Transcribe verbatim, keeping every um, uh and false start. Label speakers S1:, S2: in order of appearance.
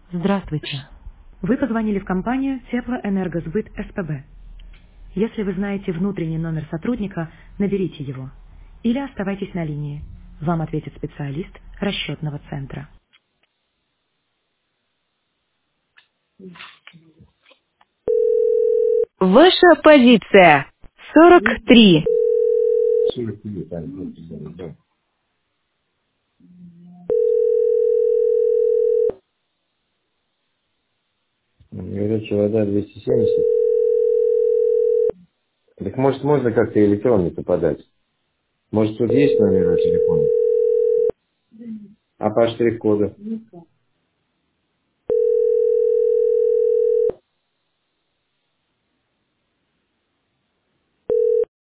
S1: Здравствуйте. Вы позвонили в компанию Теплоэнергосбыт СПБ. Если вы знаете внутренний номер сотрудника, наберите его. Или оставайтесь на линии. Вам ответит специалист расчетного центра. Ваша позиция сорок три.
S2: сорок три, так, вот, да, да. Горячая вода двести семьдесят. Так может можно как-то электроннику подать? Может тут есть номер телефона? А по штрих-коду?